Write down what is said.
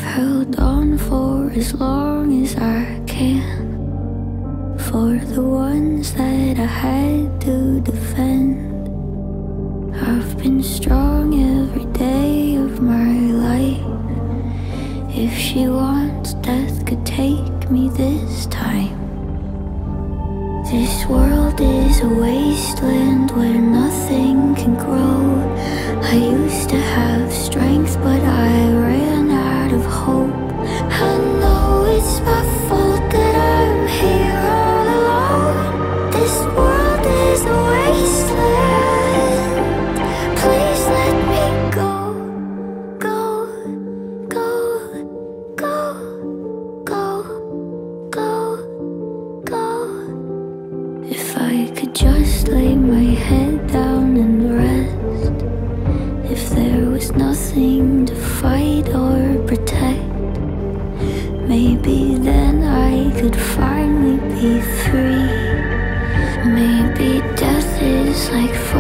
held on for as long as I can, for the ones that I had to defend. I've been strong every day of my life. If she wants, death could take me this time. This world is a wasteland where nothing can grow. I used to have strength, but I ran out of hope. I know it's my fault that I'm here all alone. This world is a wasteland. Please let me go, go, go, go, go, go, go. If I could just lay my head down and rest, if there was nothing to fight or protect, maybe then I could finally be free. Maybe death is like fire.